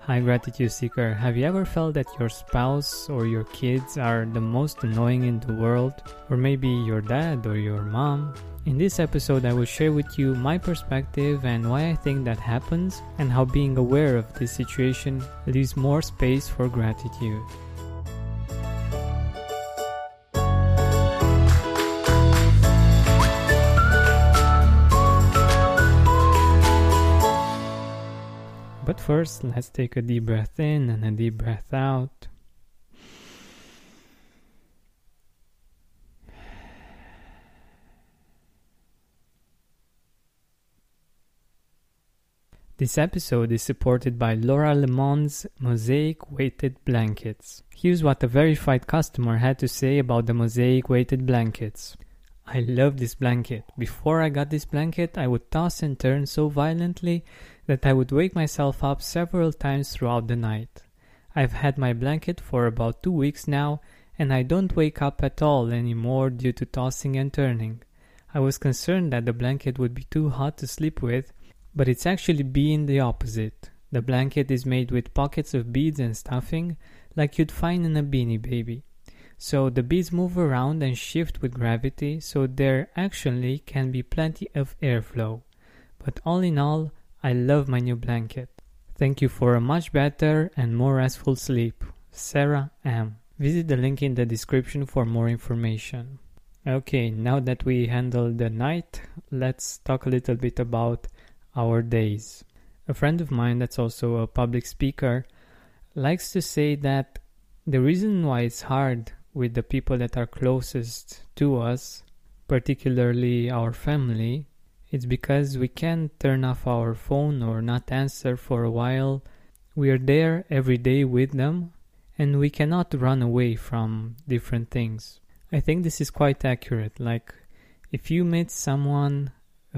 Hi Gratitude Seeker, have you ever felt that your spouse or your kids are the most annoying in the world? Or maybe your dad or your mom? In this episode I will share with you my perspective and why I think that happens, and how being aware of this situation leaves more space for gratitude. But first, let's take a deep breath in and a deep breath out. This episode is supported by Laura Lemon's Mosaic Weighted Blankets. Here's what a verified customer had to say about the Mosaic Weighted Blankets. I love this blanket. Before I got this blanket, I would toss and turn so violently that I would wake myself up several times throughout the night. I've had my blanket for about 2 weeks now, and I don't wake up at all anymore due to tossing and turning. I was concerned that the blanket would be too hot to sleep with, but it's actually been the opposite. The blanket is made with pockets of beads and stuffing, like you'd find in a Beanie Baby. So the beads move around and shift with gravity, so there actually can be plenty of airflow. But all in all, I love my new blanket. Thank you for a much better and more restful sleep. Sarah M. Visit the link in the description for more information. Okay, now that we handled the night, let's talk a little bit about our days. A friend of mine that's also a public speaker likes to say that the reason why it's hard with the people that are closest to us, particularly our family, it's because we can't turn off our phone or not answer for a while. We are there every day with them, and we cannot run away from different things. I think this is quite accurate. Like, if you meet someone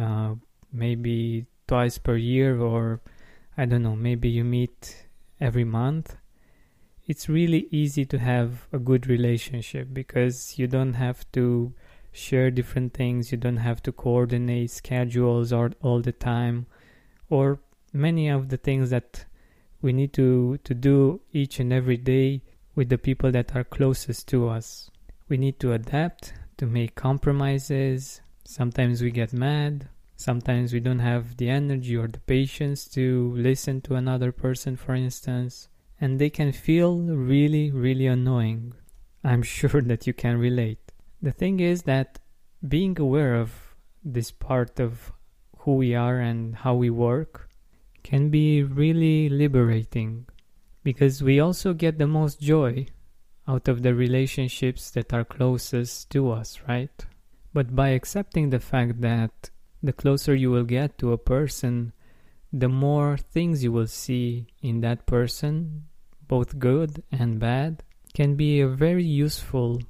maybe twice per year, or I don't know, maybe you meet every month, it's really easy to have a good relationship because you don't have to share different things, you don't have to coordinate schedules all the time, or many of the things that we need to do each and every day with the people that are closest to us. We need to adapt, to make compromises. Sometimes we get mad, sometimes we don't have the energy or the patience to listen to another person, for instance. And they can feel really, really annoying. I'm sure that you can relate. The thing is that being aware of this part of who we are and how we work can be really liberating, because we also get the most joy out of the relationships that are closest to us, right? But by accepting the fact that the closer you will get to a person, the more things you will see in that person, both good and bad, can be a very useful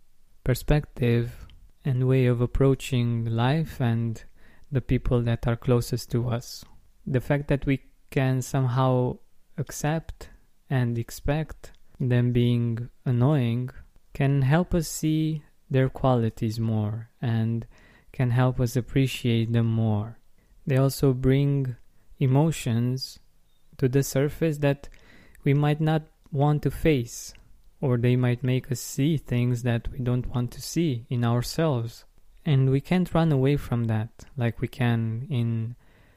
perspective and way of approaching life and the people that are closest to us. The fact that we can somehow accept and expect them being annoying can help us see their qualities more and can help us appreciate them more. They also bring emotions to the surface that we might not want to face, or they might make us see things that we don't want to see in ourselves. And we can't run away from that like we can in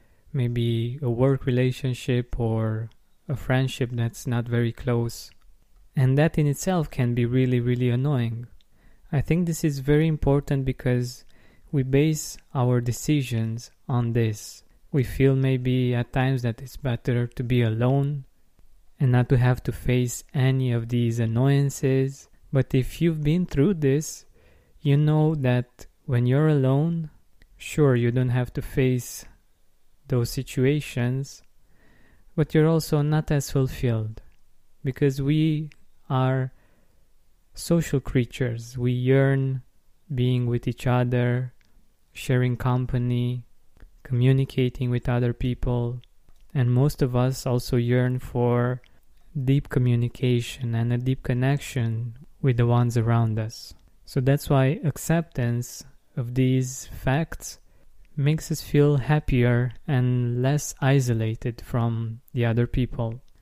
maybe a work relationship or a friendship that's not very close. And that in itself can be really, really annoying. I think this is very important because we base our decisions on this. We feel maybe at times that it's better to be alone and not to have to face any of these annoyances. But if you've been through this, you know that when you're alone, sure, you don't have to face those situations, but you're also not as fulfilled, because we are social creatures. We yearn being with each other, sharing company, communicating with other people. And most of us also yearn for deep communication and a deep connection with the ones around us. So that's why acceptance of these facts makes us feel happier and less isolated from the other people.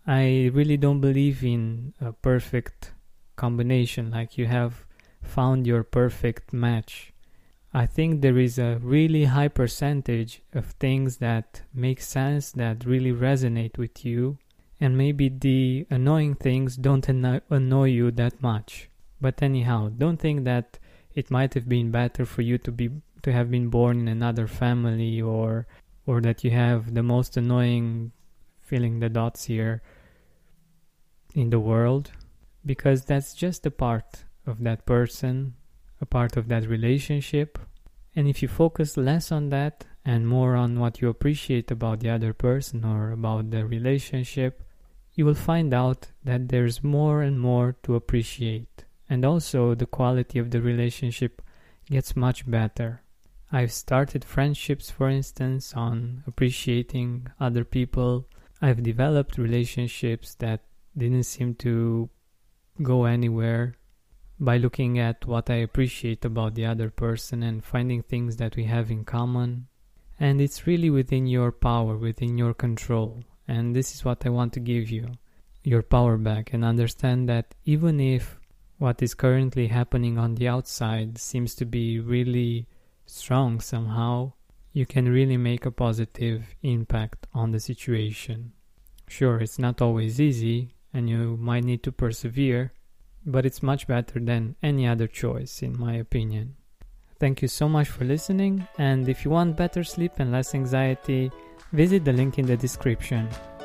I really don't believe in a perfect combination, like you have found your perfect match. I think there is a really high percentage of things that make sense, that really resonate with you, and maybe the annoying things don't annoy you that much. But anyhow, don't think that it might have been better for you to have been born in another family, or that you have the most annoying, filling the dots here, in the world, because that's just a part of that person, a part of that relationship. And if you focus less on that and more on what you appreciate about the other person or about the relationship, you will find out that there's more and more to appreciate. And also the quality of the relationship gets much better. I've started friendships, for instance, on appreciating other people. I've developed relationships that didn't seem to go anywhere by looking at what I appreciate about the other person and finding things that we have in common. And it's really within your power, within your control. And this is what I want to give you, your power back, and understand that even if what is currently happening on the outside seems to be really strong somehow, you can really make a positive impact on the situation. Sure, it's not always easy, and you might need to persevere, but it's much better than any other choice, in my opinion. Thank you so much for listening, and if you want better sleep and less anxiety, visit the link in the description.